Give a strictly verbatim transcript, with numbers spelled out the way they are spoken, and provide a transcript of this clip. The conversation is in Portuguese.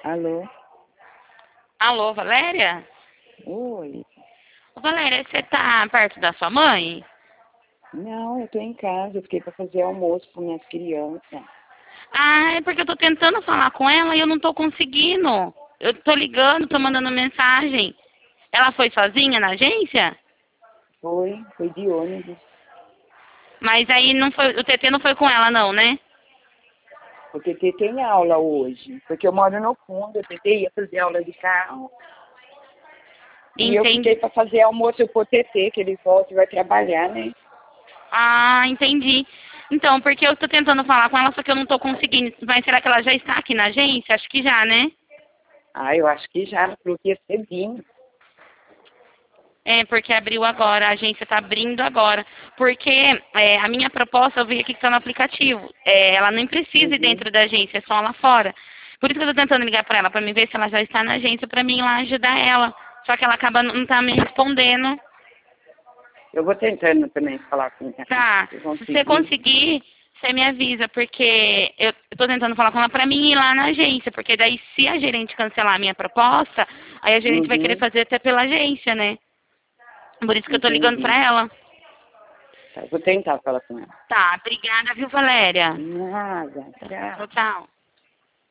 Alô? Alô, Valéria? Oi. Ô, Valéria, você tá perto da sua mãe? Não, eu tô em casa. Eu fiquei pra fazer almoço com minhas crianças. Ah, é porque eu tô tentando falar com ela e eu não tô conseguindo. Eu tô ligando, tô mandando mensagem. Ela foi sozinha na agência? Foi, foi de ônibus. Mas aí não foi, o T T não foi com ela não, né? O T T tem aula hoje, porque eu moro no fundo. O T T ia fazer aula de carro. E eu Entendi. fiquei pra fazer almoço pro T T, que ele volta e vai trabalhar, né? Ah, entendi. Então, porque eu tô tentando falar com ela, só que eu não tô conseguindo. Mas será que ela já está aqui na agência? Acho que já, né? Ah, eu acho que já, porque ia cedinho. É, porque abriu agora, a agência está abrindo agora. Porque é, a minha proposta, eu vi aqui que está no aplicativo. É, ela nem precisa ir Uhum. dentro da agência, é só lá fora. Por isso que eu estou tentando ligar para ela, para me ver se ela já está na agência, para mim ir lá ajudar ela. Só que ela acaba não tá me respondendo. Eu vou tentando também falar com ela. Tá, Se eu se você conseguir. conseguir, você me avisa, porque eu estou tentando falar com ela para mim ir lá na agência. Porque daí, se a gerente cancelar a minha proposta, aí a gerente vai querer Uhum. fazer até pela agência, né? Por isso que eu tô ligando Entendi. pra ela. Tá, eu vou tentar falar com ela. Tá, obrigada, viu, Valéria? Nada. Tchau. Tchau, tchau.